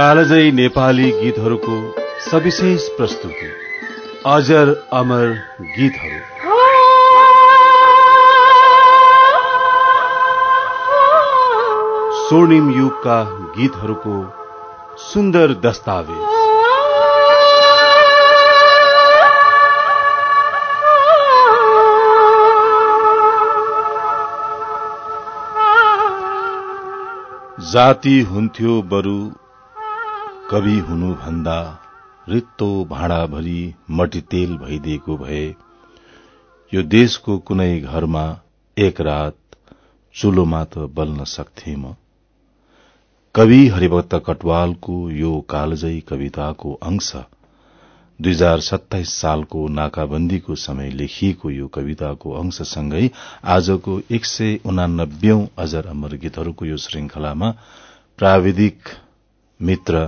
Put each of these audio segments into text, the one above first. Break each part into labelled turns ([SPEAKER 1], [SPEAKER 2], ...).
[SPEAKER 1] कालजयी नेपाली गीतहरूको सविशेष प्रस्तुति अजर अमर गीतहरू। स्वर्णिम युगका गीतहरूको सुन्दर दस्तावेज। जाति हुन्थ्यो बरु कवि हुनु भन्दा रित्तो भाँडाभरि मट्टीतेल भइदिएको भए यो देशको कुनै घरमा एक रात चुलोमा त बल्न सक्थे म। कवि हरिभक्त कटवालको यो कालजयी कविताको अंश 2027 सालको नाकाबन्दीको समय लेखिएको यो कविताको अंशसँगै आजको 189औं अजर अमर गीतहरूको यो श्रृंखलामा प्राविधिक मित्र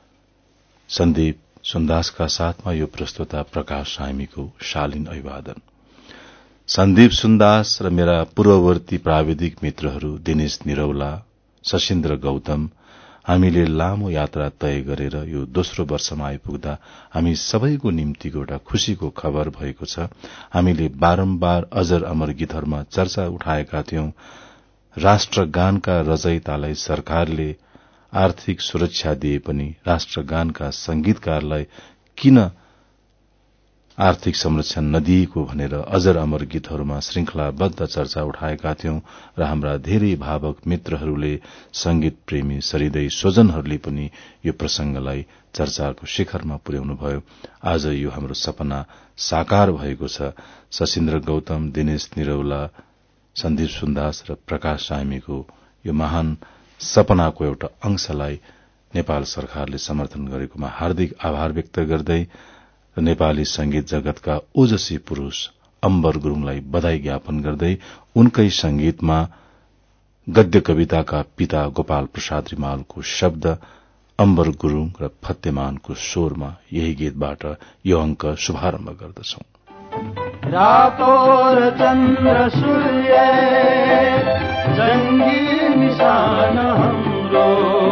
[SPEAKER 1] सन्दीप सुन्दासका साथमा यो प्रस्तुता प्रकाश सामीको शालीन अभिवादन। सन्दीप सुन्दास र मेरा पूर्ववर्ती प्राविधिक मित्रहरू दिनेश निरौला, शशीन्द्र गौतम, हामीले लामो यात्रा तय गरेर यो दोस्रो वर्षमा आइपुग्दा हामी सबैको निम्ति एउटा खुशीको खबर भएको छ। हामीले बारम्बार अजर अमर गीतहरूमा चर्चा उठाएका थियौं। राष्ट्रगानका रचयितालाई सरकारले आर्थिक सुरक्षा दिए पनि राष्ट्रगानका संगीतकारलाई किन आर्थिक संरक्षण नदिएको भनेर अजर अमर गीतहरूमा श्रृंखलाबद्ध चर्चा उठाएका थियौं र हाम्रा धेरै भावक मित्रहरूले, संगीत प्रेमी सरिदय स्वजनहरूले पनि यो प्रसंगलाई चर्चाको शिखरमा पुर्याउनुभयो। आज यो हाम्रो सपना साकार भएको छ। शशीन्द्र गौतम, दिनेश निरौला, सन्दीप सुन्दास र प्रकाश सामीको यो महान सपनाको एउटा अंशलाई नेपाल सरकारले समर्थन गरेकोमा हार्दिक आभार व्यक्त गर्दै र नेपाली संगीत जगतका ओजस्वी पुरूष अम्बर गुरूङलाई बधाई ज्ञापन गर्दै उनकै संगीतमा गद्य कविताका पिता गोपाल प्रसाद रिमालको शब्द, अम्बर गुरूङ र फतेमानको स्वरमा यही गीतबाट यो अंक शुभारम्भ गर्दछौं।
[SPEAKER 2] रातो र चन्द्र सूर्य जंगी निशान हाम्रो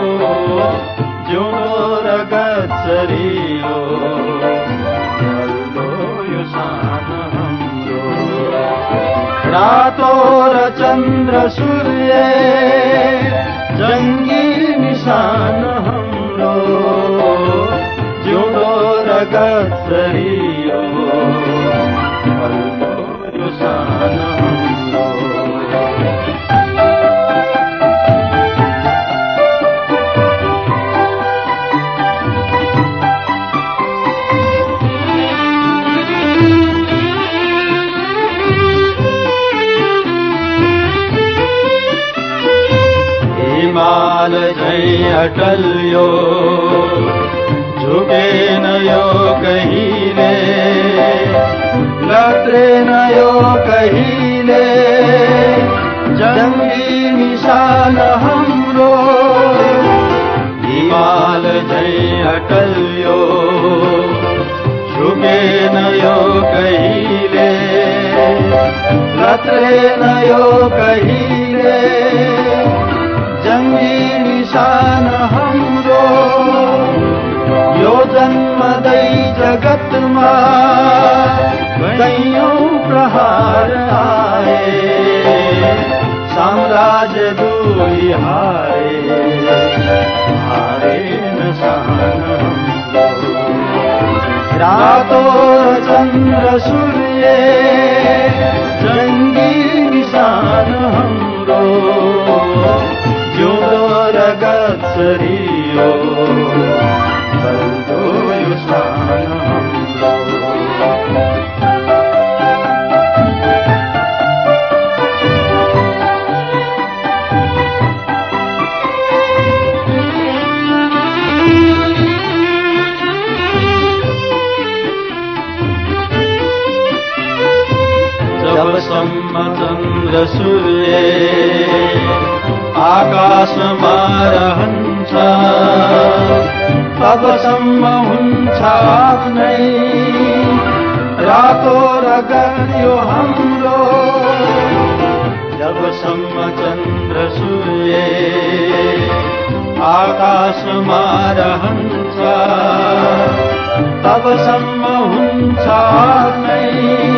[SPEAKER 2] जिउँदो र गच्छरियो ढल्दो यो शान हाम्रो। रातो र चन्द्र सूर्य जंगी निशान हाम्रो जिउँदो र गच्छरियो ढल्दो यो शान हाम्रो। हिमाल झै अटल यो झुकेन यो कहिले, लत्रेन यो कहिले जंगी निशान हाम्रो। हिमाल झै अटल यो झुकेन यो कहिले, लत्रेन यो कहिले जंगी निशान हाम्रो। यो जन्मदै जगतमा कैयौं प्रहार आए, साम्राज्य दुई हारे हारेन शान हाम्रो। रातो चन्द्र सूर्य जंगी निशान हाम्रो जिउँदो र गच्छरियो ढल्दो यो शान हाम्रो। जबसम्म चन्द्र सूर्य आकाशमा रहन्छ तबसम्म हुन्छ आफ्नै रातो र गर्यो हाम्रो। जबसम्म चन्द्र सूर्य आकाशमा रहन्छ तबसम्म हुन्छ नै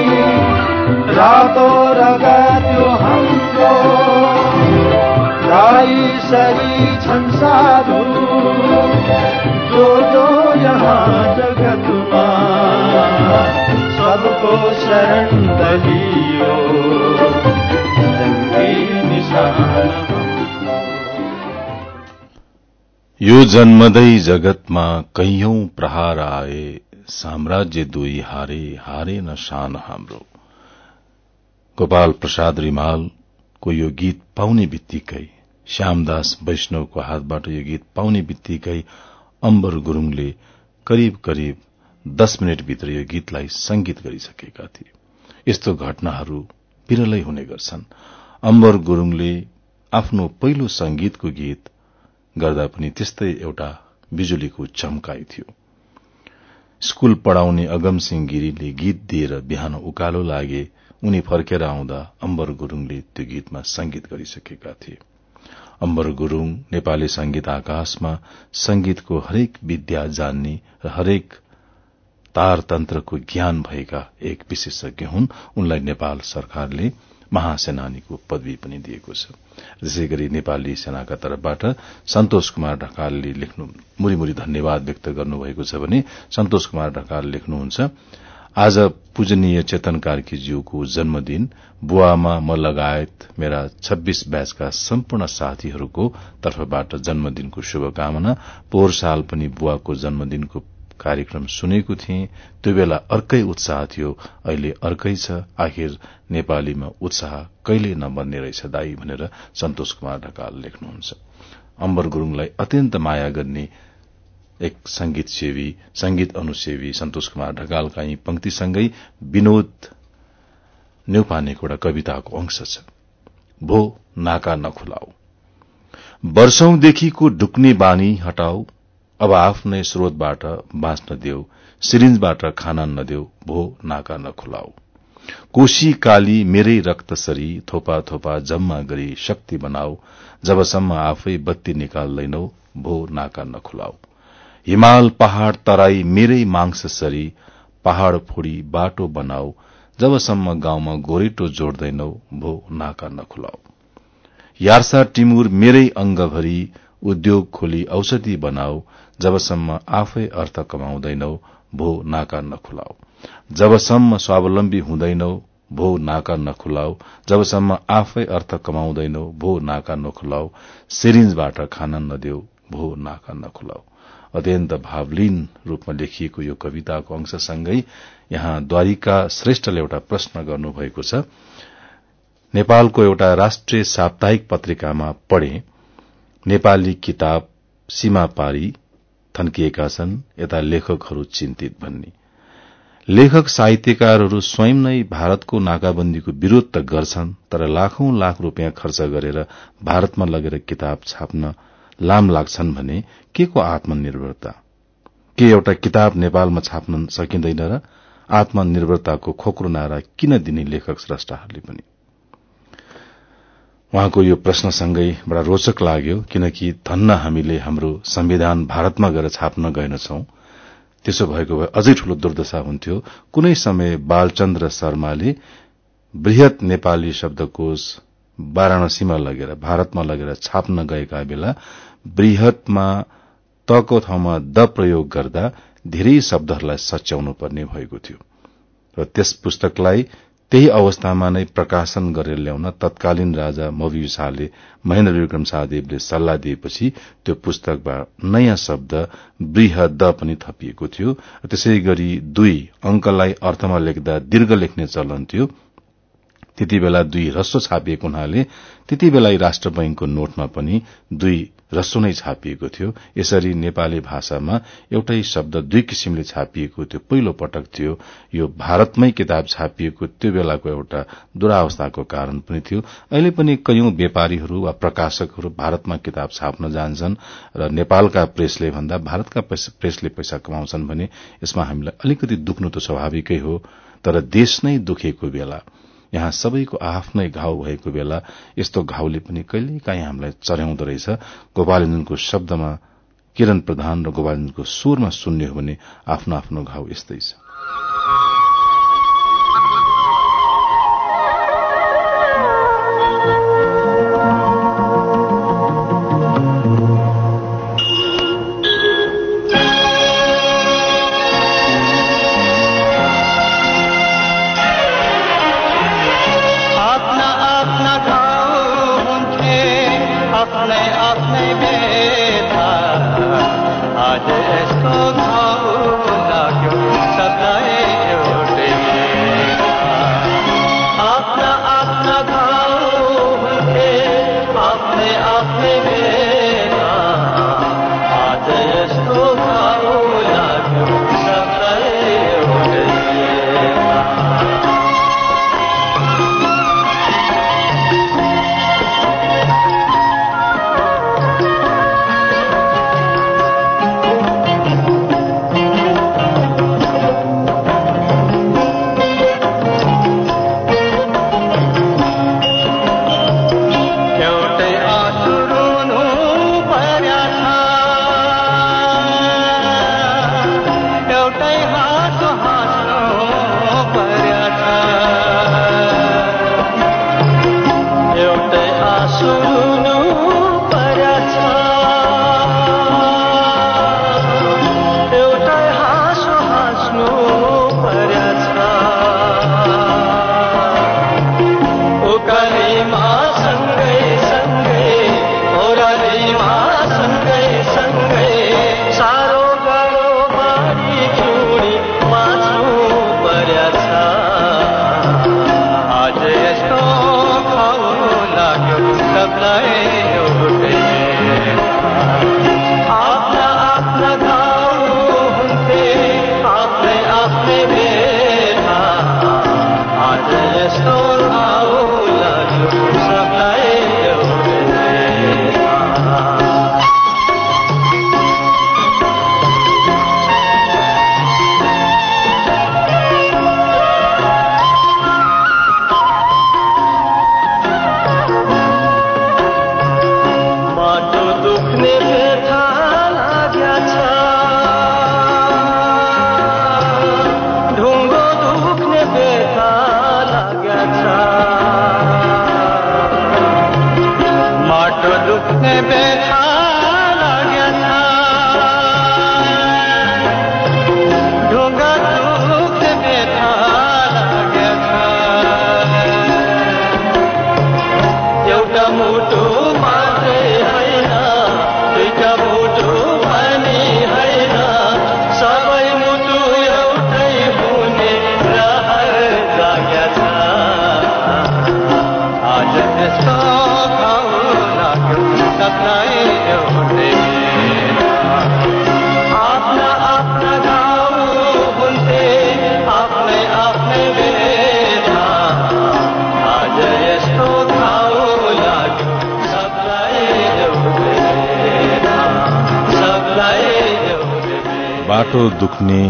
[SPEAKER 2] रातो रगत्यो हाम्रो राई सरी छन् साधु जो यहाँ जगतमा सबको शरण दलियो जंगी निशान।
[SPEAKER 1] यो जन्मदै जगतमा कैयौं प्रहार आए साम्राज्य दुई हारे हारे न शान हाम्रो। गोपाल प्रसाद रिमालको यो गीत पाउने बित्तिकै, श्यामदास वैष्णवको हातबाट यो गीत पाउने बित्तिकै अम्बर गुरूङले करिब करिब 10 मिनटभित्र यो गीतलाई संगीत गरिसकेका थिए। यस्तो घटनाहरू विरलै हुने गर्छन्। अम्बर गुरूङले आफ्नो पहिलो संगीतको गीत गर्दा पनि त्यस्तै एउटा बिजुलीको चम्काई थियो। स्कूल पढ़ाउने अगमसिंह गिरीले गीत दिएर बिहान उकालो लागे। उनी फर्केर आउँदा अम्बर गुरूङले त्यो गीतमा संगीत गरिसकेका थिए। अम्बर गुरूङ नेपाली संगीत आकाशमा संगीतको हरेक विद्या जान्ने र हरेक तारतन्त्रको ज्ञान भएका एक विशेषज्ञ हुन्। उनलाई नेपाल सरकारले महासेनानीको पदवी पनि दिएको छ। त्यसैगरी नेपाली सेनाका तर्फबाट सन्तोष कुमार ढकालले लेख्नु मुरीमुरी धन्यवाद व्यक्त गर्नुभएको छ भने सन्तोष कुमार ढकाल लेख्नुहुन्छ, आज पूजनीय चेतन कार्कीज्यूको जन्मदिन। बुवामा म लगायत मेरा 26 ब्याचका सम्पूर्ण साथीहरूको तर्फबाट जन्मदिनको शुभकामना। पोहोर साल पनि बुवाको जन्मदिनको कार्यक्रम सुनेको थिएँ। त्यो बेला अर्कै उत्साह थियो, अहिले अर्कै छ। आखिर नेपालीमा उत्साह कहिले नबन्ने रहेछ दाई भनेर सन्तोष कुमार ढकाल लेख्नुहुन्छ। अम्बर गुरूङलाई अत्यन्त माया गर्ने एक संगीतसेवी, संगीत अनुसेवी सन्तोष कुमार ढकालका यी पंक्तिसँगै विनोद न्यौपानेको एउटा कविताको अंश छ। भो नाका नखुलाऊ, वर्षौंदेखिको डुक्ने बानी हटाऊ, अब आफ्नै स्रोतबाट बाँच्न देऊ, सिरिन्जबाट खाना नदेऊ, भो नाका नखुलाऊ। कोशी काली मेरै रक्तसरी, थोपा थोपा जम्मा गरी शक्ति बनाऊ, जबसम्म आफै बत्ती निकाल्दैनौ, भो नाका नखुलाऊ। हिमाल पहाड़ तराई मेरै मांससरी, पहाड़ फोडी बाटो बनाऊ, जबसम्म गाउँमा गोरेटो जोड्दैनौ, भो नाका नखुलाऊ। यार्सा टिमुर मेरै अंगभरि, उद्योग खोली औषधि बनाऊ, जबसम्म आफै अर्थ कमाउँदैनौ, भो नाका नखुलाऊ। जबसम्म स्वावलम्बी हुँदैनौ, भो नाका नखुलाऊ, जबसम्म आफै अर्थ कमाउँदैनौ, भो नाका नखुलाऊ। सिरिन्जबाट खाना नदेऊ, भो नाका नखुलाऊ। अत्यन्त भावलीन रूपमा लेखिएको यो कविताको अंशसँगै यहाँ द्वारिका श्रेष्ठले एउटा प्रश्न गर्नुभएको छ। नेपालको एउटा राष्ट्रिय साप्ताहिक पत्रिकामा पढे, नेपाली किताब सीमा पारी थन्किएका छन्, यता लेखकहरू चिन्तित भन्ने। लेखक साहित्यकारहरू स्वयं नै भारतको नाकाबन्दीको विरोध त गर्छन्, तर लाखौं लाख रूपियाँ खर्च गरेर भारतमा लगेर किताब छाप्न लाम लाग्छन् भने के को आत्मनिर्भरता? के एउटा किताब नेपालमा छाप्न सकिँदैन र? आत्मनिर्भरताको खोक्रो नारा किन दिने लेखक स्रष्टाहरूले पनि? उहाँको यो प्रश्नसँगै बडा रोचक लाग्यो, किनकि धन्न हामीले हाम्रो संविधान भारतमा गएर छाप्न गएनछौं। त्यसो भएको भए अझै ठूलो दुर्दशा हुन्थ्यो। कुनै समय बालचन्द्र शर्माले बृहत नेपाली शब्दकोश वाराणसीमा लगेर भारतमा लगेर छाप्न गएका बेला बृहतमा तको ठाउँमा द प्रयोग गर्दा धेरै शब्दहरूलाई सच्याउनु पर्ने भएको थियो र त्यस पुस्तकलाई त्यही अवस्थामा नै प्रकाशन गरेर ल्याउन तत्कालीन राजा मवियु शाहले महेन्द्र विक्रम शाहदेवले सल्लाह दिएपछि त्यो पुस्तकमा नयाँ शब्द बृहद पनि थपिएको थियो। त्यसैगरी 2 अंकलाई अर्थमा लेख्दा दीर्घ लेख्ने चलन थियो। त्यति बेला 2 ह्रस्व छापिएको हुनाले त्यति बेला राष्ट्र बैंकको नोटमा पनि 2 ह्रस्व नै छापिएको थियो। यसरी नेपाली भाषामा एउटै शब्द 2 किसिमले छापिएको त्यो पहिलो पटक थियो। यो भारतमै किताब छापिएको त्यो बेलाको एउटा दुरावस्थाको कारण पनि थियो। अहिले पनि कयौं व्यापारीहरू वा प्रकाशकहरू भारतमा किताब छाप्न जान्छन् र नेपालका प्रेसले भन्दा भारतका प्रेसले पैसा कमाउँछन् भने यसमा हामीलाई अलिकति दुख्नु त स्वाभाविकै हो। तर देश नै दुखेको बेला यहाँ सबैको आफ्नै घाउ भएको बेला यस्तो घाउले पनि कहिलेकाहीँ हामीलाई चर्याउँदो रहेछ। गोपालञ्जनको शब्दमा किरण प्रधान र गोपालञ्जनको स्वरमा सुन्ने हो भने आफ्नो आफ्नो घाउ यस्तै छ। बाटो दुख्ने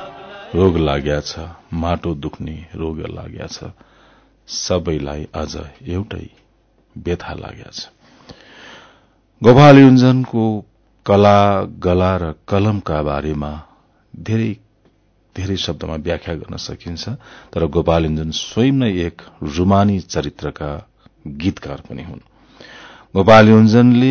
[SPEAKER 1] रोग लाग्या छ, माटो दुख्ने रोग लाग्या छ, सबैलाई अझ एउटै व्यथा लाग्या छ। गोपाल युञ्जनको कला, गला र कलमका बारेमा धेरै धेरै शब्दमा व्याख्या गर्न सकिन्छ, तर गोपाल युञ्जन स्वयं नै एक रुमानी चरित्रका गीतकार पनि हुन्। गोपाल युञ्जनले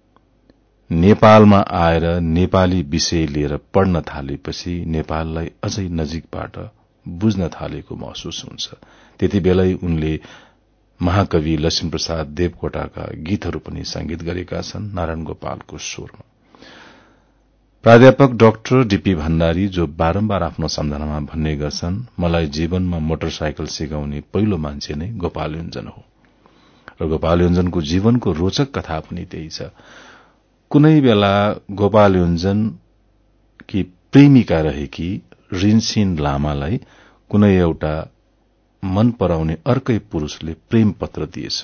[SPEAKER 1] नेपालमा आएर नेपाली विषय लिएर पढ्न थालेपछि नेपाललाई अझै नजिकबाट बुझ्न थालेको महसुस हुन्छ। त्यति बेलै उनले महाकवि लक्ष्मीप्रसाद देवकोटाका गीतहरू पनि संगीत गरेका छन् नारायण गोपालको स्वरमा। प्राध्यापक डाक्टर डीपी भण्डारी जो बारम्बार आफ्नो सम्झनामा भन्ने गर्छन्, मलाई जीवनमा मोटरसाइकल सिकाउने पहिलो मान्छे नै गोपाल युञ्जन हो। र गोपाल युञ्जनको जीवनको रोचक कथा पनि त्यही छ। कुनै बेला गोपाल युञ्जन कि प्रेमिका रहेकी रिन्सिन लामालाई कुनै एउटा मन पराउने अर्कै पुरूषले प्रेम पत्र दिएछ।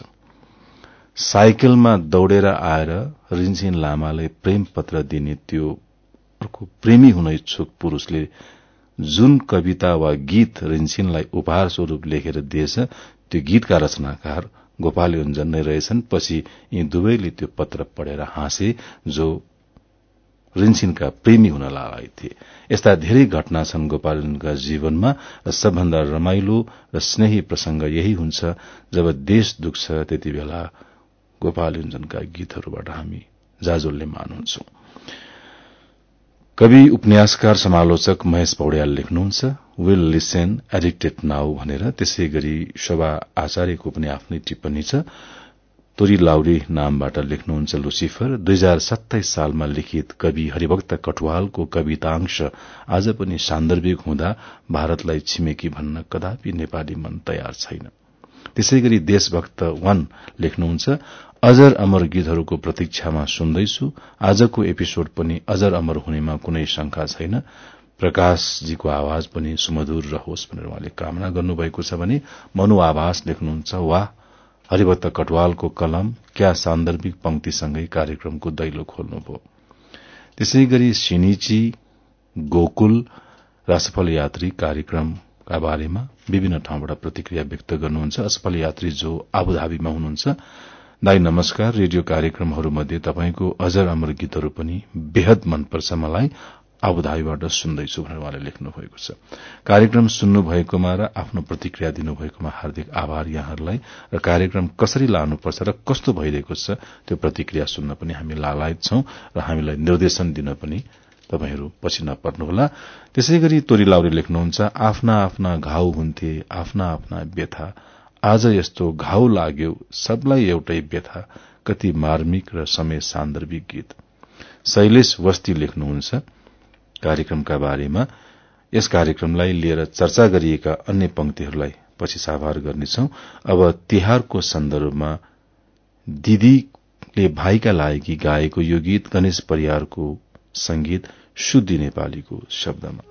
[SPEAKER 1] साइकलमा दौड़ेर आएर रिन्सिन लामालाई प्रेम पत्र दिने त्यो अर्को प्रेमी हुन इच्छुक पुरूषले जुन कविता वा गीत रिन्सिनलाई उपहार स्वरूप लेखेर दिएछ, त्यो गीतका रचनाकार गोपाल योन्जन नै रहेछन्। पछि यी दुवैले त्यो पत्र पढेर हाँसे, जो ऋषिका प्रेमी हुन लागेका थिए। यस्ता धेरै घटना छन् गोपाल योन्जनका जीवनमा र सबभन्दा रमाइलो र स्नेही प्रसंग यही हुन्छ जब देश दुख्छ, त्यति बेला गोपाल योन्जनका गीतहरूबाट हामी जाजोलले मानुन्छौं। कवि, उपन्यासकार, समालोचक महेश पौड्याल लेख्नुहुन्छ, विल लिसन एडिक्टेड नाउ भनेर। त्यसै गरी शोभा आचार्यको पनि आफ्नै टिप्पणी छ। तोरी लाउरी नामबाट लेख्नुहुन्छ लुसिफर। 2027 सालमा लिखित कवि हरिभक्त कटुवालको कवितांश आज पनि सान्दर्भिक हुँदा भारतलाई छिमेकी भन्न कदापि नेपाली मन तयार छैन। त्यसै गरी देशभक्त 1 लेख्नुहुन्छ, अजर अमर गीतहरूको प्रतीक्षामा सुन्दैछु। आजको एपिसोड पनि अजर अमर हुनेमा कुनै शंका छैन। प्रकाशजीको आवाज पनि सुमधुर रहोस् भनेर उहाँले कामना गर्नुभएको छ भने मनु आवास लेख्नुहुन्छ, वाह, हरिभक्त कटुवालको कलम, क्या सान्दर्भिक पंक्तिसँगै कार्यक्रमको दैलो खोल्नुभयो। त्यसै गरी सिनिची, गोकुल, रासफल यात्री कार्यक्रमका बारेमा विभिन्न ठाउँबाट प्रतिक्रिया व्यक्त गर्नुहुन्छ। असफल यात्री जो आबुधाबीमा हुनुहुन्छ, दाई नमस्कार, रेडियो कार्यक्रमहरूमध्ये तपाईको अजर अमर गीतहरू पनि बेहद मनपर्छ मलाई, आबुधाबीबाट सुन्दैछु भनेर उहाँले लेख्नु भएको छ। कार्यक्रम सुन्नु भएकोमा र आफ्नो प्रतिक्रिया दिनुभएकोमा हार्दिक आभार यहाँहरूलाई। र कार्यक्रम कसरी लानुपर्छ र कस्तो भइरहेको छ त्यो प्रतिक्रिया सुन्न पनि हामी लालायत छौं र हामीलाई निर्देशन दिन पनि तपाईहरू पछि नपर्नुहोला। त्यसै गरी तोरी लाउरी लेख्नुहुन्छ, आफ्ना आफ्ना घाउ हुन्थे, आफ्ना आफ्ना व्यथा, आज यस्तो घाउ लाग्यो, सबलाई एउटै व्यथा, कति मार्मिक र समय सान्दर्भिक गीत। शैलेश वस्ती लेख्नुहुन्छ कार्यक्रमका बारेमा, यस कार्यक्रमलाई लिएर चर्चा गरिएका अन्य पंक्तिहरूलाई पछि साभार गर्नेछौं। अब तिहारको सन्दर्भमा दिदीले भाइका लागि गाएको यो गीत गणेश परियारको संगीत, शुद्धि नेपालीको शब्दमा।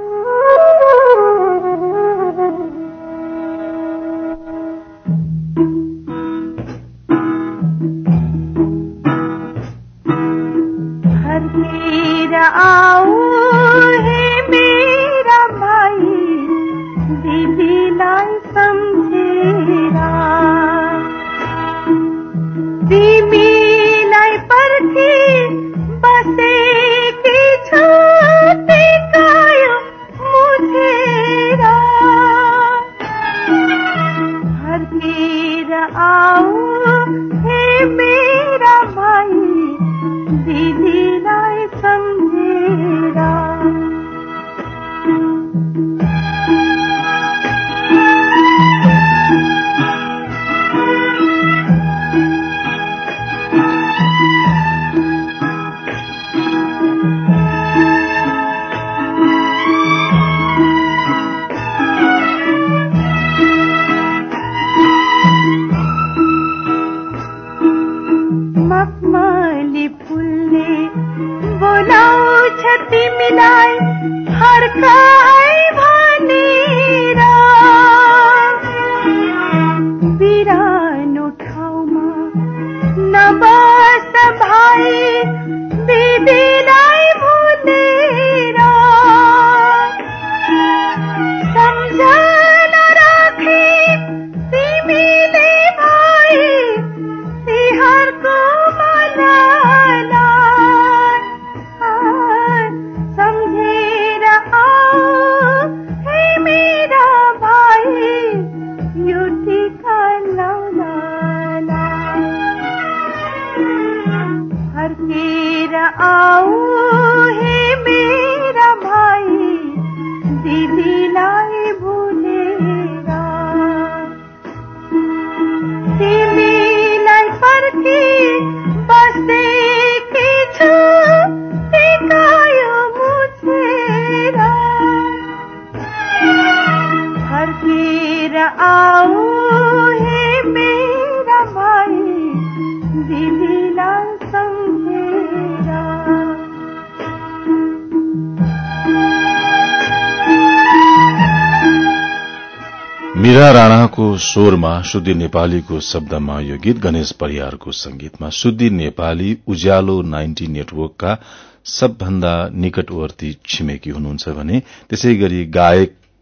[SPEAKER 1] मीरा राणाको स्वरमा, शुद्धि नेपालीको शब्दमा यो गीत गणेश परियारको संगीतमा। शुद्धि नेपाली उज्यालो 90 नेटवर्कका सबभन्दा निकटवर्ती छिमेकी हुनुहुन्छ भने त्यसै गरी गायक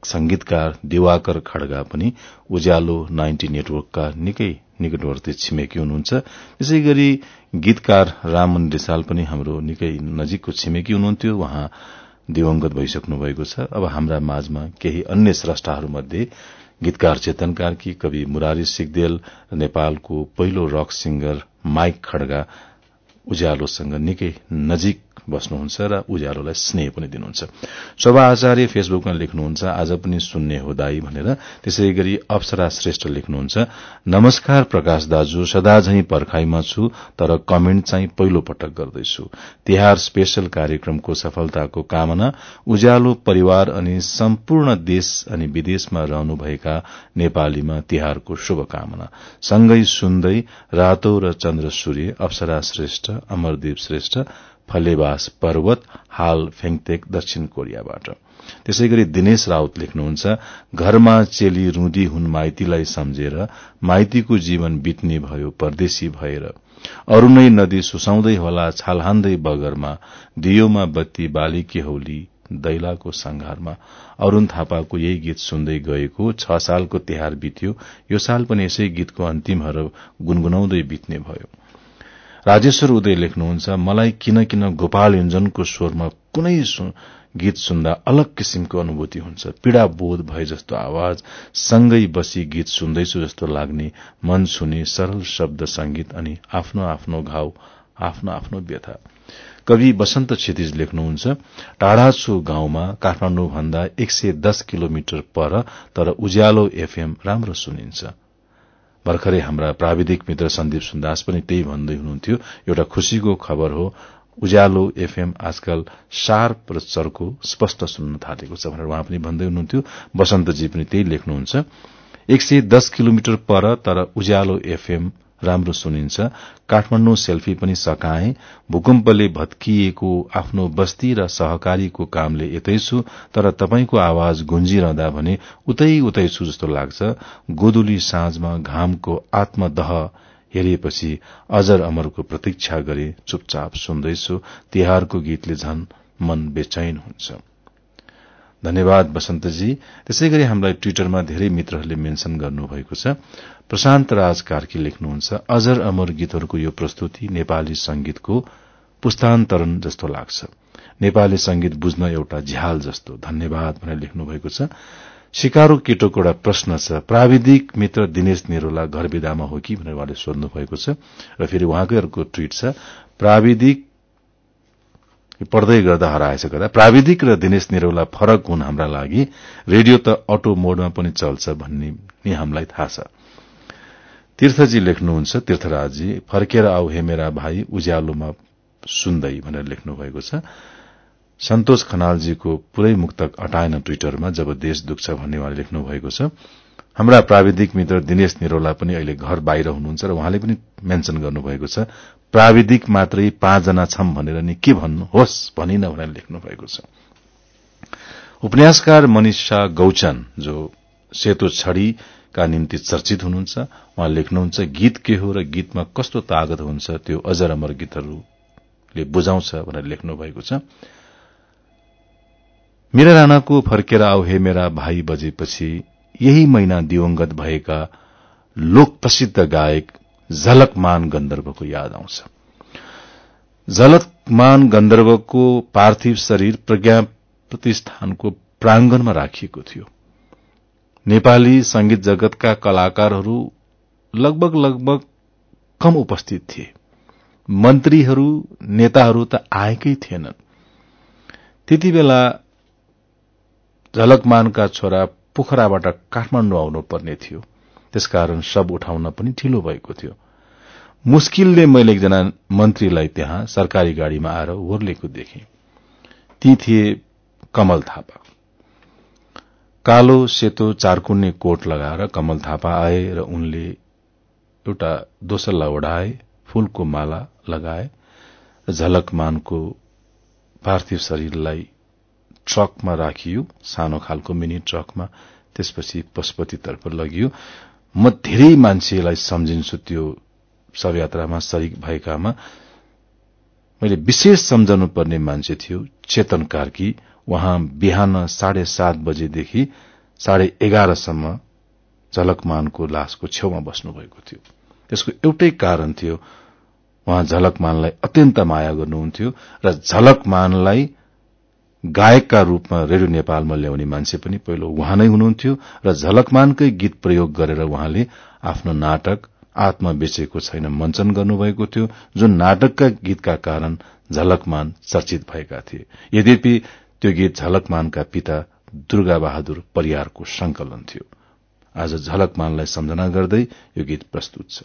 [SPEAKER 1] संगीतकार दिवाकर खड्गा पनि उज्यालो 90 नेटवर्कका निकै निकटवर्ती छिमेकी हुनुहुन्छ। त्यसै गरी गीतकार रामन रिसाल पनि हाम्रो निकै नजिकको छिमेकी हुनुहुन्थ्यो। उहाँ दिवंगत भइसक्नु भएको छ। अब हाम्रा माझमा केही अन्य स्रष्टाहरूमध्ये गीतकार चेतन कार्की, कवि मुरारी सिगदेल, नेपालको पहिलो रक सिंगर माइक खड्गा उज्यालोसँग निकै नजिक बस्नुहुन्छ र उज्यालोलाई स्नेह पनि दिनुहुन्छ। शोभा आचार्य फेसबुकमा लेख्नुहुन्छ, आज पनि सुन्ने हो दाई भनेर। त्यसै गरी अप्सरा श्रेष्ठ लेख्नुहुन्छ, नमस्कार प्रकाश दाजु, सदाझै पर्खाइमा छु तर कमेन्ट चाहिँ पहिलो पटक गर्दैछु। तिहार स्पेशल कार्यक्रमको सफलताको कामना, उज्यालो परिवार अनि सम्पूर्ण देश अनि विदेशमा रहनुभएका नेपालीमा तिहारको शुभकामना। सँगै सुन्दै रातो र चन्द्र सूर्य, अप्सरा श्रेष्ठ, अमरदीप श्रेष्ठ, फलेवास पर्वत, हाल फेङतेक, दक्षिण कोरियाबाट। त्यसै गरी दिनेश राउत लेख्नुहुन्छ, घरमा चेली रुँदी हुन् माइतीलाई सम्झेर, माइतीको जीवन बित्ने भयो परदेशी भएर। अरू नै नदी सुसाउँदै होला छालहान्दै बगरमा, दियोमा बत्ती बालिकी हौली दैलाको संघारमा। अरूण थापाको यही गीत सुन्दै गएको 6 सालको तिहार बित्यो, यो साल पनि यसै गीतको अन्तिम हरफ गुनगुनाउँदै बित्ने भयो। राजेश्वर उदय लेख्नुहुन्छ, मलाई किन किन गोपाल योन्जनको स्वरमा कुनै गीत सुन्दा अलग किसिमको अनुभूति हुन्छ। पीड़ा बोध भए जस्तो आवाज, सँगै बसी गीत सुन्दैछु जस्तो लाग्ने, मन छुने सरल शब्द संगीत अनि आफ्नो आफ्नो घाउ, आफ्नो आफ्नो व्यथा। कवि बसन्त क्षितिज लेख्नुहुन्छ, टाढा छु गाउँमा, काठमाडौँ भन्दा 110 किलोमिटर पर, तर उज्यालो एफएम राम्रो सुनिन्छ। भर्खरै हाम्रा प्राविधिक मित्र सन्दीप सुन्दास पनि त्यही भन्दै हुनुहुन्थ्यो, एउटा खुशीको खबर हो, उज्यालो एफएम आजकल शार्प र चर्को स्पष्ट सुन्न थालेको छ भनेर उहाँ पनि भन्दै हुनुहुन्थ्यो। बसन्तजी पनि त्यही लेख्नुहुन्छ, 110 किलोमिटर पर तर उज्यालो एफएम राम्रो सुनिन्छ। काठमाडौँ सेल्फी पनि सकाए, भूकम्पले भत्किएको आफ्नो बस्ती र सहकारीको कामले यतै छु, तर तपाईको आवाज गुन्जिरहँदा भने उतै उतै छु जस्तो लाग्छ। गोधुली साँझमा घामको आत्मदह हेरिएपछि अजर अमरको प्रतीक्षा गरे, चुपचाप सुन्दैछु, तिहारको गीतले झन मन बेचैन हुन्छ। धन्यवाद बसन्तजी। त्यसै गरी हामीलाई ट्विटरमा धेरै मित्रहरूले मेन्सन गर्नुभएको छ। प्रशान्त राज कार्की लेख्नुहुन्छ, अजर अमर गीतहरूको यो प्रस्तुति नेपाली संगीतको पुस्तान्तरण जस्तो लाग्छ। नेपाली संगीत बुझ्न एउटा झ्याल जस्तो। धन्यवाद भनेर लेख्नु भएको छ। शिकारो केटोको एउटा प्रश्न छ, प्राविधिक मित्र दिनेश निरोला घर विदामा हो कि भनेर उहाँले सोध्नु भएको छ। र फेरि उहाँकै अर्को ट्वीट छ, प्राविधिक पढ्दै गर्दा हराएछ गर्दा, प्राविधिक र दिनेश निरोला फरक हुन् हाम्रा लागि, रेडियो त अटो मोडमा पनि चल्छ भन्ने नि हामीलाई थाहा छ। तीर्थजी लेख्नुहुन्छ, तीर्थराजजी, फर्केर आऊ हे मेरा भाइ, उज्यालोमा सुन्दै भनेर लेख्नु भएको छ। सन्तोष खनालजीको पुरै मुक्तक अटाएन ट्विटरमा, जब देश दुख्छ भन्ने उहाँले लेख्नु भएको छ। हाम्रा प्राविधिक मित्र दिनेश निरोला पनि अहिले घर बाहिर हुनुहुन्छ र उहाँले पनि मेन्सन गर्नुभएको छ, प्राविधिक मात्रै 5 जना छम भनेर नि के भन्नु, होस् भनिन भनेर लेख्नु भएको छ। उपन्यासकार मनिषा गौचन जो सेतो छडीका निम्ति चर्चित हुनुहुन्छ, उहाँ लेख्नुहुन्छ, गीत के हो र गीतमा कस्तो तागत हुन्छ त्यो अजर अमर गीतहरूले बुझाउँछ भनेर लेख्नु भएको छ। मीरा राणाको फर्केर आऊ हे मेरा भाइ बजेपछि यही महिना दिवंगत भएका लोक प्रसिद्ध गायक झलकमान गन्धर्वको याद आउँछ। झलकमान गन्धर्वको पार्थिव शरीर प्रज्ञा प्रतिष्ठानको प्रांगणमा राखिएको थियो। नेपाली संगीत जगतका कलाकारहरू लगभग कम उपस्थित थिए। मन्त्रीहरू नेताहरू त आएकै थिएनन्। त्यति बेला झलकमानका छोरा पोखराबाट काठमाडौँ आउनु पर्ने थियो, त्यसकारण शव उठाउन पनि ढिलो भएको थियो। मुस्किलले मैले एकजना मन्त्रीलाई त्यहाँ सरकारी गाड़ीमा आएर ओर्लेको देखेँ। ती थिए कमल थापा। कालो सेतो चारकुन्ने कोट लगाएर कमल थापा आए र उनले एउटा दोसल्ला ओढाए, फूलको माला लगाए, झलकमानको पार्थिव शरीरलाई ट्रकमा राखियो, सानो खालको मिनी ट्रकमा। त्यसपछि पशुपतितर्फ लगियो। म धेरै मान्छेलाई सम्झिन्छु त्यो शवयात्रामा शरीक भएकामा। मैले विशेष सम्झनु पर्ने मान्छे थियो चेतन कार्की। उहाँ बिहान 7:30 बजेदेखि 11:30 सम्म झलकमानको लासको छेउमा बस्नुभएको थियो। त्यसको एउटै कारण थियो, उहाँ झलकमानलाई अत्यन्त माया गर्नुहुन्थ्यो र झलकमानलाई गायकका रूपमा रेडियो नेपालमा ल्याउने मान्छे पनि पहिलो उहाँ नै हुनुहुन्थ्यो र झलकमानकै गीत प्रयोग गरेर उहाँले आफ्नो नाटक आत्मा बेचेको छैन मञ्चन गर्नुभएको थियो, जुन नाटकका गीतका कारण झलकमान चर्चित भएका थिए। यद्यपि त्यो गीत झलकमानका पिता दुर्गा बहादुर परियारको संकलन थियो। आज झलकमानलाई सम्झना गर्दै यो गीत प्रस्तुत छ।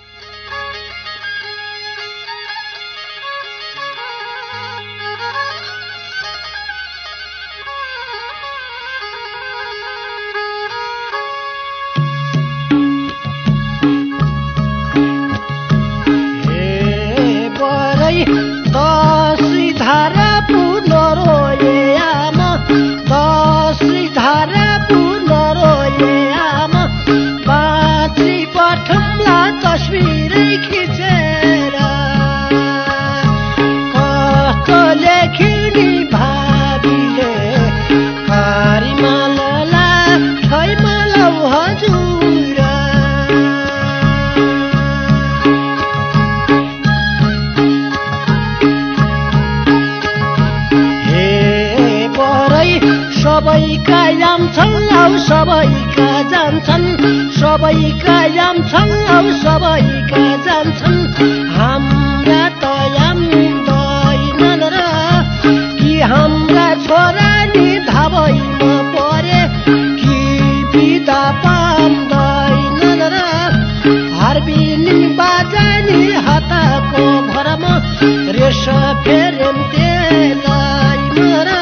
[SPEAKER 3] सबैका याम छन् औ सबैका जान्छन् हाम्रा त याम दैनन् र कि हाम्रा छोरा नि धाबैमा परे कि बिदा पाउँदैनन् र हार्बिनी बाजानी हातको भरमा रेस फेरेम त्यसलाई र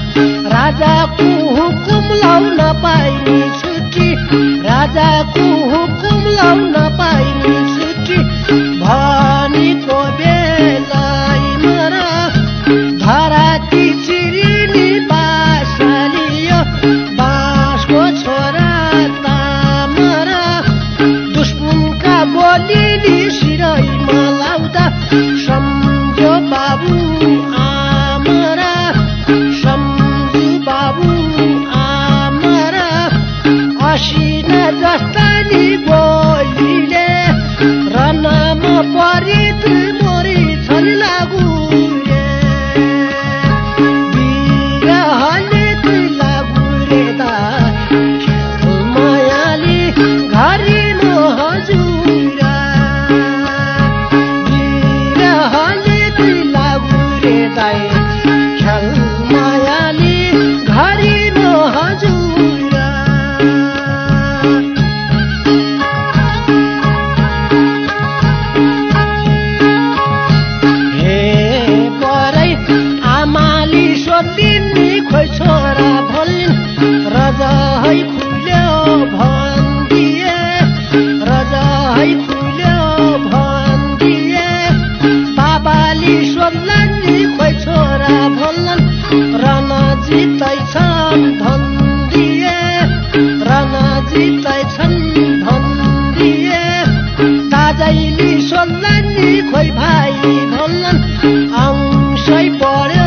[SPEAKER 3] राजाको हुकुम लाउन पाइने छुट्टी राजाको हुकुम लाउन पाइने छुट्टी भनेको बेलामा र धराती चिरिनी बासालियो बाँसको छोरा तामा र दुश्मनका गोलीले सिरैमा लाउँदा सम्झ्यो बाबु आमा र सम्झ्यो बाबु आमा र असिना जस्ता नि गोलीले रनमा परित मोरी छन् लागु रे बिरहले तुई लागु रे दा मायाली घरी न हजुरा बिरहले तुई लागु रे दाई ख्याल मायाली घरी न हजुरा खोइ छोरा भनिन् राजा है खुल्यो भन्दिए राजा है खुल्यो भन्दिए बाबाले सोध्लान् नि खोइ छोरा भन्छन् रन जित्दैछन् भन्दिए रन जित्दैछन् भन्दिए दाजैले सोध्लान् नि खोइ भाइ भन्छन् आउँसै पर्यो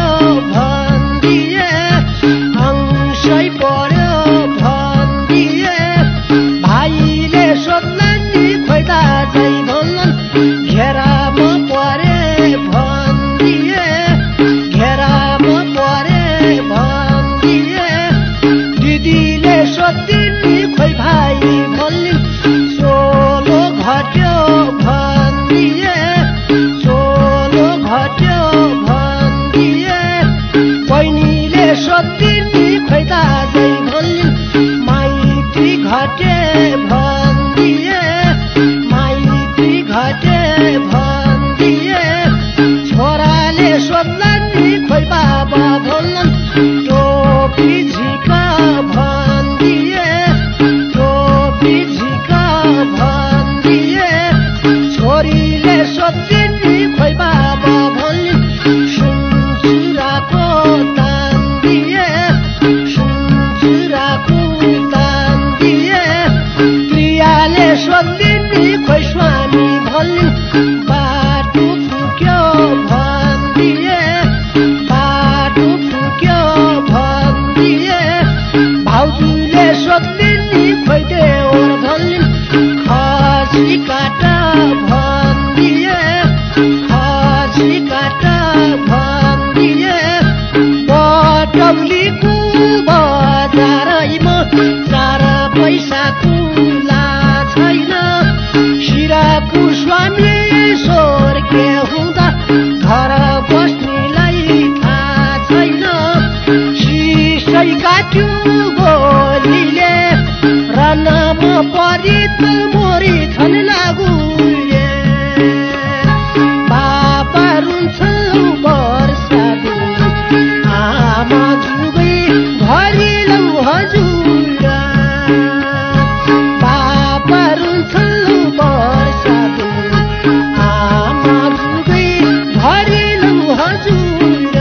[SPEAKER 3] भाइले सोध्लान् नि खोइ दाजै भन्छन् घेरामा परे भन्दिए घेरामा परे भन्दिए दिदीले सोधिन् नि खोइ भाइ भन्छन् सोलो घट्यो भन्दिए सोलो घट्यो भन्दिए बहिनीले सोधिन् नि खोइ दाजै भन्छन् माइती घटे भन्दिए माइती घटे भन्दिए छोराले सोध्लान् नि खोइ बाबा भन्छन् टोपी झिका भन्दिए टोपी झिका भन्दिए छोरीले सोधिन् नि खोइ बाबा भन्छन् सुनचुराको दान दिए सुनचुराको प्रियाले सोधिन् नि खोइ स्वामी भन्छन् बाटो फुक्यो भन्दिए बाटो फुक्यो भन्दिए सोध्लिन् खोइटे ओर्धलिन् खसी काटा भन्दिए खसी काटा भन्दिए बटौलीको बजारैमा 4 पैसाको ला छैन शिराको स्वामी स्वर्गे हुँदा घर बस्नेलाई थाहा छैन सिसै काट्यो गोलीले रनमा परित मोरी छन् लागुले बाबा रुन्छ वर्षा दिन आमा जुगै भरिलौ हजुर बाबा रुन्छ वर्षा दिन आमा जुगै भरिलौ हजुर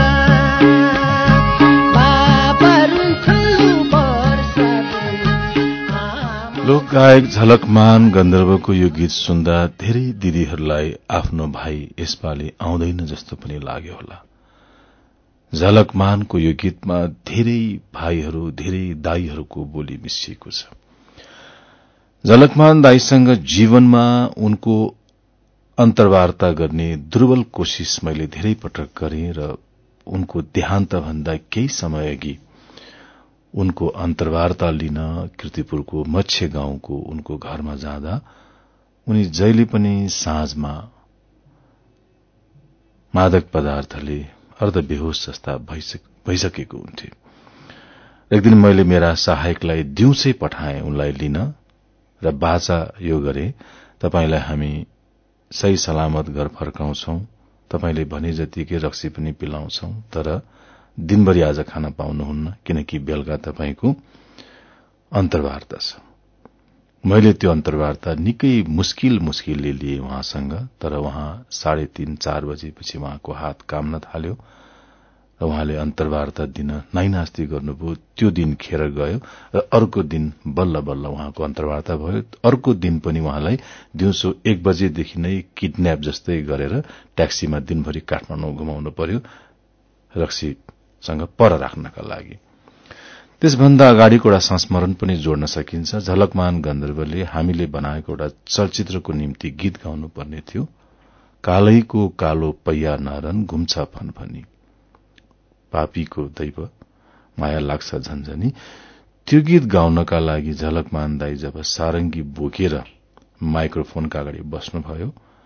[SPEAKER 3] बाबा रुन्छ वर्षा दिन
[SPEAKER 1] लोकगायक झलकमान गन्धर्वको यो गीत सुन्दा धेरै दिदीहरूलाई आफ्नो भाइ यसपालि आउँदैन जस्तो पनि लाग्यो होला। झलकमानको यो गीतमा धेरै भाइहरू धेरै दाईहरूको बोली मिसिएको छ। झलकमान दाईसँग जीवनमा उनको अन्तर्वार्ता गर्ने दुर्बल कोशिश मैले धेरै पटक गरे र उनको देहान्त भन्दा केही समय अघि उनको अन्तर्वार्ता लिन कीर्तिपुरको मच्छे गाउँको उनको घरमा जाँदा उनी जहिले पनि साँझमा मादक पदार्थले अर्धबेहोस जस्ता भइसकेको हुन्थे। एक दिन मैले मेरा सहायकलाई दिउँसै पठाएँ उनलाई लिन र बाचा यो गरे, तपाईंलाई हामी सही सलामत घर फर्काउँछौ, तपाईंले भने जतिकै रक्सी पनि पिलाउँछौ, तर दिनभरि आज खान पाउनुहुन्न किनकि बेलुका तपाईंको अन्तर्वार्ता छ। मैले त्यो अन्तर्वार्ता निकै मुस्किलले लिए उहाँसँग, तर उहाँ 3:30-4 बजेपछि उहाँको हात काम्न थाल्यो र उहाँले अन्तर्वार्ता दिन नाइनास्ती गर्नुभयो। त्यो दिन खेर गयो र अर्को दिन बल्ल बल्ल उहाँको अन्तर्वार्ता भयो। अर्को दिन पनि उहाँलाई दिउँसो 1 बजेदेखि नै किडन्याप जस्तै गरेर ट्याक्सीमा दिनभरि काठमाडौँ घुमाउनु पर्यो रक्सीसँग पर राख्नका लागि। त्यसभन्दा अगाडिको एउटा संस्मरण पनि जोड्न सकिन्छ। झलकमान गन्धर्वले हामीले बनाएको एउटा चलचित्रको निम्ति गीत गाउनु पर्ने थियो। कालैको कालो पैया नारन घुम्छ फनफनी, पापीको दैव माया लाग्छ झन्झनी। त्यो गीत गाउनका लागि झलकमान दाई जब सारंगी बोकेर माइक्रोफोनका अगाडि बस्नुभयो,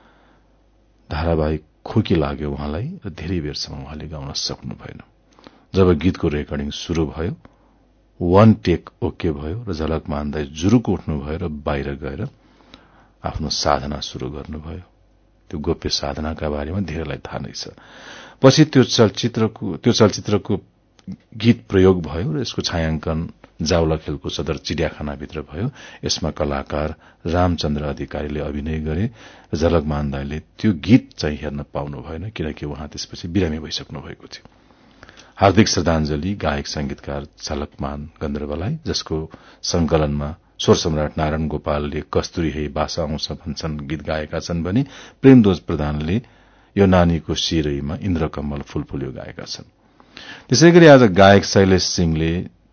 [SPEAKER 1] धारावाहिक खोकी लाग्यो उहाँलाई र धेरै बेरसम्म उहाँले गाउन सक्नु भएन। जब गीतको रेकर्डिङ शुरू भयो, 1 टेक ओके भयो र झलकमान दाई जुरुको उठ्नुभयो र बाहिर गएर आफ्नो साधना शुरू गर्नुभयो। त्यो गोप्य साधनाका बारेमा धेरैलाई थाहा नै छ। पछि त्यो चलचित्रको गीत प्रयोग भयो र यसको छायांकन जावला खेलको सदर चिडियाखानाभित्र भयो। यसमा कलाकार रामचन्द्र अधिकारीले अभिनय गरे र झलकमान दाईले त्यो गीत चाहिँ हेर्न पाउनु भएन किनकि उहाँ त्यसपछि बिरामी भइसक्नु भएको थियो। हार्दिक श्रद्धाञ्जली गायक संगीतकार झलकमान गन्धर्वलाई, जसको संकलनमा स्वर सम्राट नारायण गोपालले कस्तुरी हे बासा आउँछ भन्छन् गीत गाएका छन् भने प्रेमदोज प्रधानले यो नानीको शिरैमा इन्द्रकमल फूलफुल्यो गाएका छन्। त्यसैगरी आज गायक शैलेश सिंहले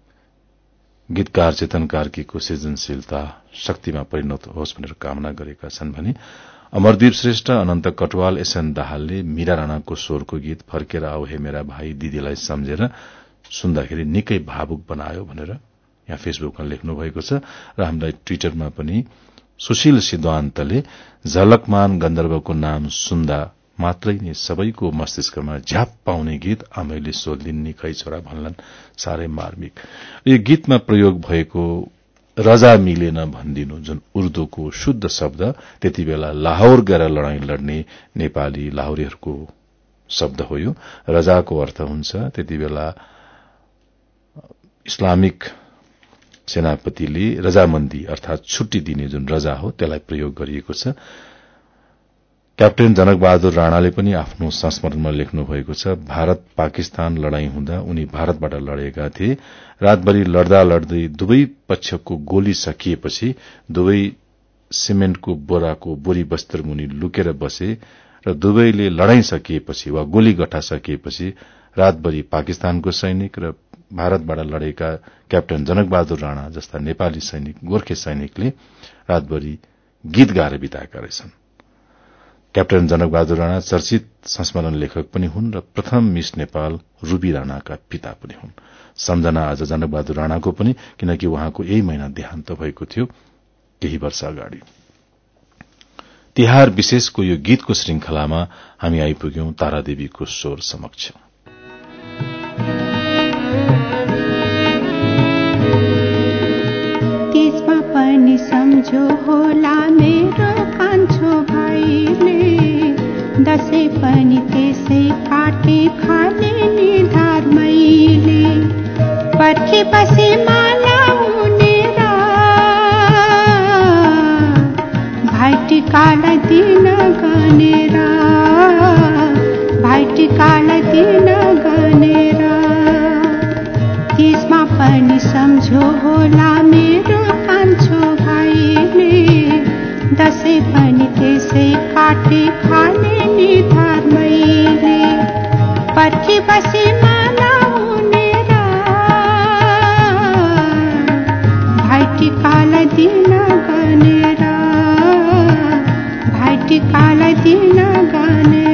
[SPEAKER 1] गीतकार चेतन कार्कीको सृजनशीलता शक्तिमा परिणत होस् भनेर कामना गरेका छन् भने अमरदीप श्रेष्ठ, अनन्त कटवाल, एसएन दाहालले मीरा राणाको स्वरको गीत फर्केर आऊ हे मेरा भाइ दिदीलाई सम्झेर सुन्दाखेरि निकै भावुक बनायो भनेर यहाँ फेसबुकमा लेख्नु भएको छ र हामीलाई ट्विटरमा पनि सुशील सिद्धान्तले झलकमान गन्धर्वको नाम सुन्दा मात्रै नै सबैको मस्तिष्कमा झ्याप पाउने गीत आमैले सोध्लिन् नि खै छोरा भन्लान् साह्रै मार्मिक। यो गीतमा प्रयोग भएको रजा मिलेन भनिदिनु जुन उर्दूको शुद्ध शब्द त्यति बेला लाहौर गएर लडाईँ लड्ने नेपाली लाहौरीहरूको शब्द हो। यो रजाको अर्थ हुन्छ त्यति बेला इस्लामिक सेनापतिले रजामन्दी अर्थात छुट्टी दिने जुन रजा हो त्यसलाई प्रयोग गरिएको छ। क्याप्टेन जनकबहादुर राणाले पनि आफ्नो संस्मरणमा लेख्नु भएको छ, भारत पाकिस्तान लडाईँ हुँदा उनी भारतबाट लडेका थिए। रातभरि लड्दा लड्दै दुवै पक्षको गोली सकिएपछि दुवै सिमेन्टको बोराको बोरी बस्तर मुनि लुकेर बसे र दुवैले लडाईँ सकिएपछि वा गोली गठा सकिएपछि रातभरि पाकिस्तानको सैनिक र भारतबाट लडेका क्याप्टन जनकबहादुर राणा जस्ता नेपाली सैनिक गोर्खे सैनिकले रातभरि गीत गाएर बिताएका रहेछन्। क्याप्टन जनकबहादुर राणा चर्चित संस्मरण लेखक पनि हुन् र प्रथम मिस नेपाल रूबी राणाका पिता पनि हुन्। सम्झना आज जनकबहादुर राणाको पनि, किनकि उहाँको यही महिना देहान्त भएको थियो केही वर्ष अगाडि। तिहार विशेषको यो गीतको श्रृंखलामा हामी आइपुग्यौं तारादेवीको स्वर समक्ष।
[SPEAKER 4] त्यसमा पनि सम्झो होला मेरो कान्छो भाइले, दशैं पनि त्यसै काटे खाले निधार मैले, पर्खे बसे माला उनेर भाइटिकालाई दिन गनेर, भाइटिकालाई दिन गनेर। त्यसमा पनि सम्झो होला मेरो कान्छो भाइले, दशैं पनि त्यसै काटे खाने निधार मैले, पर्खे बसे माला उनेर भाइटिकालाई दिन गनेर, भाइटिकालाई दिन गनेर।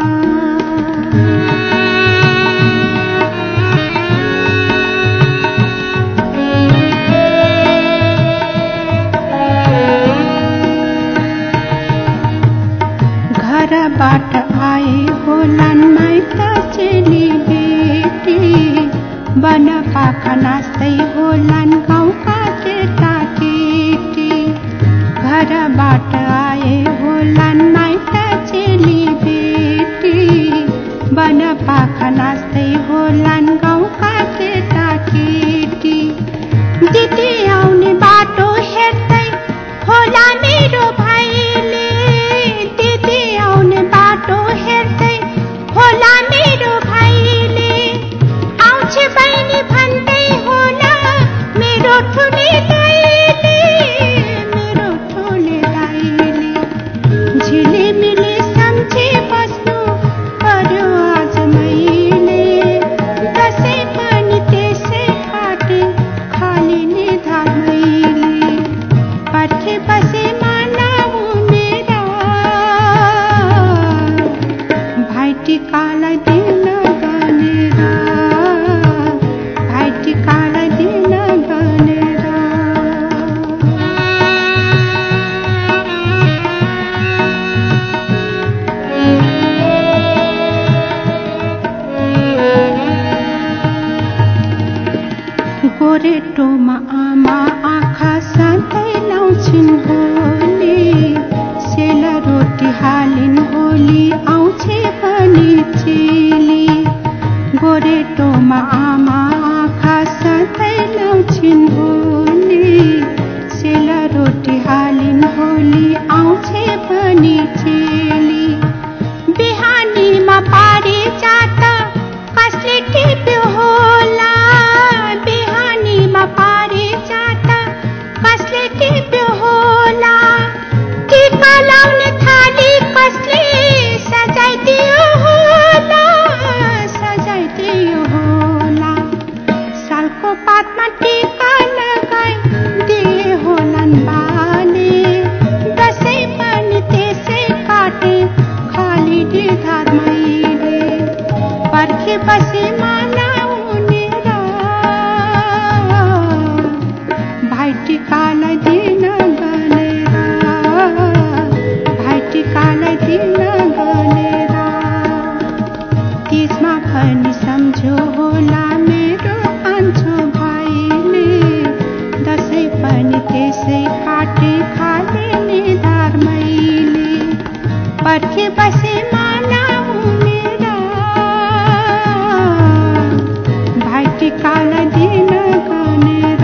[SPEAKER 4] घरबाट आए होलान् माइत चेली बेटी, बन पाखा नाच्दै होलान् गाउँका केटा केटी। घरबाट आए होलान् माइत चेली बेटी, बन पाखा नाच्दै होलान् गाउँका केटा केटी। दिदी आउने बाटो हेर्दै होला मेरो भाइले, दिदी आउने बाटो हेर्दै होला मेरो भाइले, आउँछ बहिनी भन्दै होला मेरो ठुले दाइले, मेरो ठुले दाइले। झिलिमिली सम्झे बस्नु पर्यो आज मैले, दशैं पनि त्यसै काटे खाली निधार मैले, पर्खे बसे माला उनेर भाइटिकालाई दिन गनेर, भाइटिकालाई दिन गनेर। गोरेटोमा आमा आँखा सधैँ लाउँछिन् होली, सेलरोटी हालिन् होली आउँछे पनि चेली। गोरेटोमा आमा आँखा सधैँ लाउँछिन् होली, सेलरोटी हालिन् होली आउँछे पनि चेली। बिहानीमा पारी जात कसले टिप्यो होला, बिहानीमा पारी जात कसले टिप्यो होला, टीका लाउने थाली कसले सजाइदियो होला, सजाइदियो होला। सालको पातमा टीका लगाइदिए होलान् बाले, दशैं पनि त्यसै काटे खाली निधार मैले, पर्खे बसे माला उनेर भाइटिकालाई दिन गनेर, भाइटिकालाई दिन गनेर। त्यसमा पनि सम्झो होला मेरो कान्छो भाइले, दशैं पनि त्यसै काटे खाले निधार मैले, पर्खे बसे माला उनेर भाइटिकालाई दिन गनेर,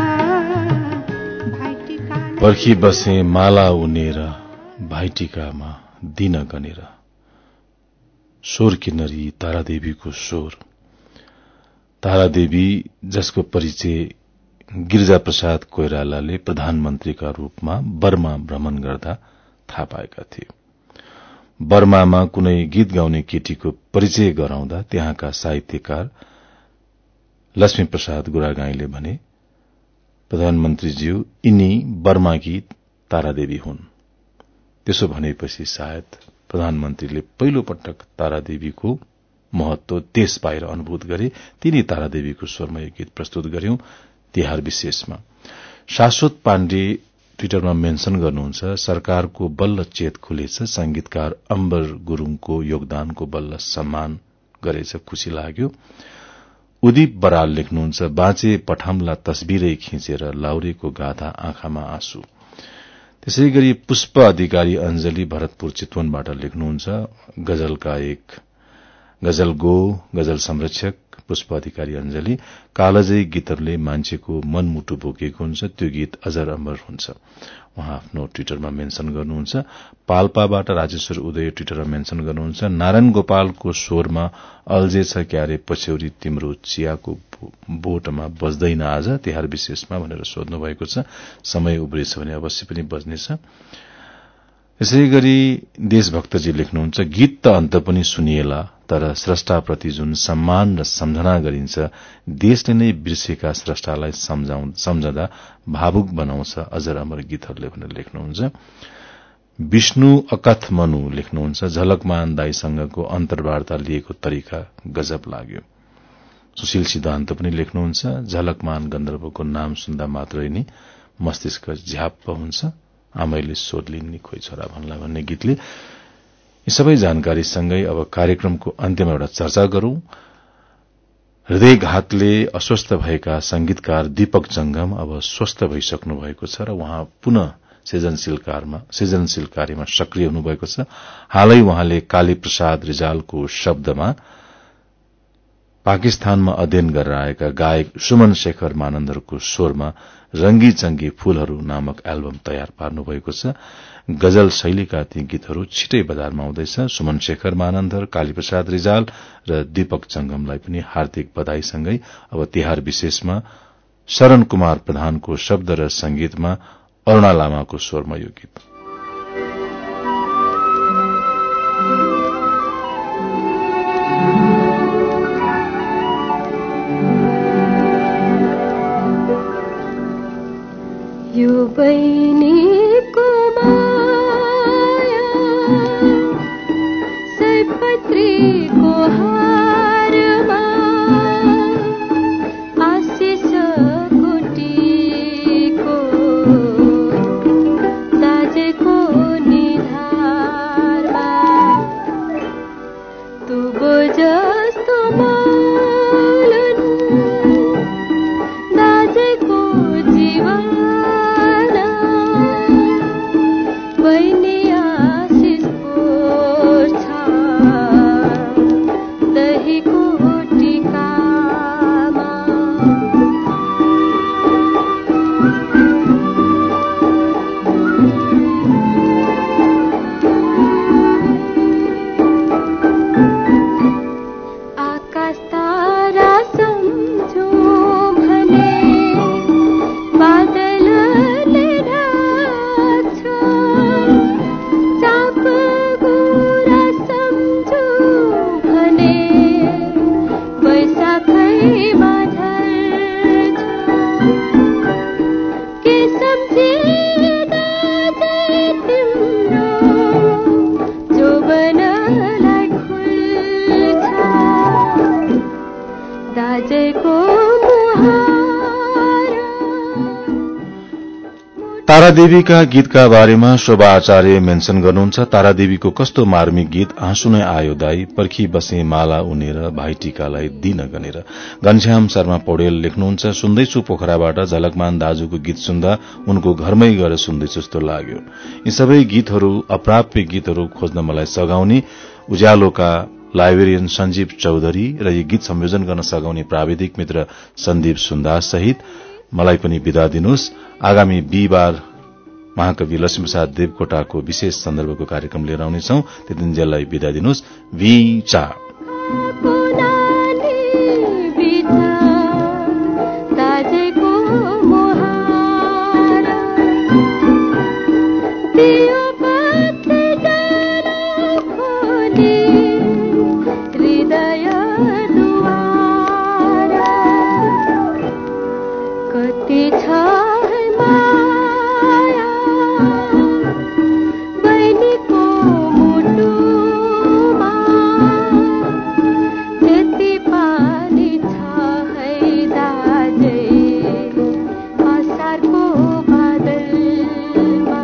[SPEAKER 4] भाइटिकालाई।
[SPEAKER 1] पर्खी बसे माला उनेर भाइटिकामा दिन गनेर। स्वर किन्नरी तारादेवीको स्वर। तारादेवी जसको परिचय गिरिजाप्रसाद कोइरालाले प्रधानमन्त्रीका रूपमा बर्मा भ्रमण गर्दा थाहा पाएका थिए। बर्मामा कुनै गीत गाउने केटीको परिचय गराउँदा त्यहाँका साहित्यकार लक्ष्मी प्रसाद गुरागाईले भने, प्रधानमन्त्रीज्यू यिनी बर्माकी तारादेवी हुन्। त्यसो भनेपछि सायद प्रधानमन्त्रीले पहिलो पटक तारादेवीको महत्व देश बाहिर अनुभूत गरे। तिनी तारादेवीको स्वरमा यो गीत प्रस्तुत गर्यौं तिहार विशेषमा। शाश्वत पाण्डे ट्विटरमा मेन्शन गर्नुहुन्छ, सरकारको बल्ल चेत खुलेछ, संगीतकार अम्बर गुरूङको योगदानको बल्ल सम्मान गरेछ, खुशी लाग्यो। उदीप बराल लेख्नुहुन्छ, बाँचे पठामला तस्बिरै खिचेर लाउरेको गाथा आँखामा आँसु। त्यसै गरी पुष्प अधिकारी अञ्जली भरतपुर चितवनबाट लेख्नुहुन्छ, गजलका एक गजल गजल संरक्षक पुष्प अधिकारी अञ्जली, कालजयी गीतहरूले मान्छेको मनमुटु बोकेको हुन्छ, त्यो गीत अजर अमर हुन्छ। उहाँ आफ्नो ट्विटरमा मेन्शन गर्नुहुन्छ। पाल्पाबाट राजेश्वर उदय ट्विटरमा मेन्शन गर्नुहुन्छ, नारायण गोपालको स्वरमा अल्झेछ क्यारे पछ्यौरी तिम्रो चियाको बोटमा बज्दैन आज तिहार विशेषमा भनेर सोध्नु भएको छ। समय उब्रेछ भने अवश्य पनि बज्नेछ। यसै गरी देशभक्तजी लेख्नुहुन्छ, गीत त अन्त पनि सुनिएला, तर स्रष्टाप्रति जुन सम्मान र सम्झना गरिन्छ देशले नै बिर्सेका स्रष्टालाई सम्झँदा भावुक बनाउँछ अजर अमर गीतहरूले भनेर लेख्नुहुन्छ। विष्णु अकथ मनु लेख्नुहुन्छ, झलकमान दाईसँगको अन्तर्वार्ता लिएको तरिका गजब लाग्यो। सुशील सिद्धान्त पनि लेख्नुहुन्छ, झलकमान गन्धर्वको नाम सुन्दा मात्रै नि मस्तिष्क झ्याप्प हुन्छ, आमैले सोध्लिन् नि खोइ छोरा भन्ला भन्ने गीतले। यी सबै जानकारीसँगै अब कार्यक्रमको अन्त्यमा एउटा चर्चा गरौं। हृदयघातले अस्वस्थ भएका संगीतकार दीपक जंगम अब स्वस्थ भइसक्नु भएको छ र उहाँ पुनः सृजनशील कार्यमा सक्रिय हुनुभएको छ। हालै उहाँले काली प्रसाद रिजालको शब्दमा पाकिस्तानमा अध्ययन गरेर आएका गायक सुमन शेखर मानन्दरको स्वरमा रंगी चंगी फूलहरू नामक एल्बम तयार पार्नुभएको छ। गजल शैलीका ती गीतहरू छिटै बजारमा आउँदैछ। सुमन शेखर मानन्दर, कालीप्रसाद रिजाल र दीपक जंगमलाई पनि हार्दिक बधाईसँगै अब तिहार विशेषमा शरण कुमार प्रधानको शब्द र संगीतमा अरूणा लामाको स्वरमा यो गीत।
[SPEAKER 5] यो बहिनीको माया सयपत्रीको हारमा आशिष कुटीको दाजेको निधारमा तुबो जस्तो मालन दाजेको जीवन
[SPEAKER 1] तारादेवीका गीतका बारेमा शोभा आचार्य मेन्शन गर्नुहुन्छ, तारादेवीको कस्तो मार्मिक गीत, आँसु नै आयो दाई, पर्खी बसे माला उनेर भाइ टीकालाई दिन गनेर। घनश्याम शर्मा पौडेल लेख्नुहुन्छ, सुन्दैछु पोखराबाट झलकमान दाजुको गीत सुन्दा उनको घरमै गएर सुन्दैछु जस्तो लाग्यो। यी सबै गीतहरू अप्राप्य गीतहरू खोज्न मलाई सघाउने उज्यालोका लाइब्रेरियन सञ्जीव चौधरी र यी गीत संयोजन गर्न सघाउने प्राविधिक मित्र सन्दीप सुन्दास सहित मलाई पनि बिदा दिनुहोस्। आगामी बिहिबार महाकवि लक्ष्मीप्रसाद देवकोटाको विशेष सन्दर्भको कार्यक्रम लिएर आउनेछौं। त्यतिन्जेललाई बिदा दिनुहोस्। विचा
[SPEAKER 5] हृदय दुवारा कति छ माया बहिनीको मुटुमा त्यति पानी छ है दाजै असारको बादलमा।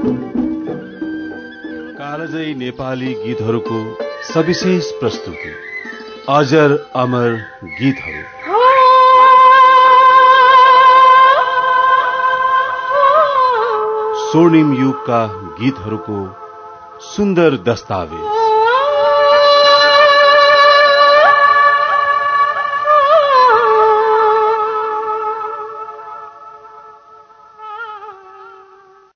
[SPEAKER 1] कालजयी नेपाली गीतहरूको सविशेष प्रस्तुति अजर अमर गीतहरू। स्वर्णिम युगका गीतहरूको सुन्दर दस्तावेज।